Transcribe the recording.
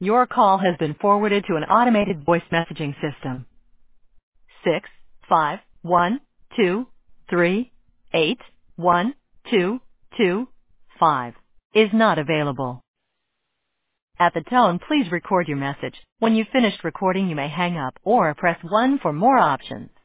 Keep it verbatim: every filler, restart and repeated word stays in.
Your call has been forwarded to an automated voice messaging system. Six five one two three eight one two two five is not available. At the tone, please record your message. When you've finished recording, you may hang up or press one for more options.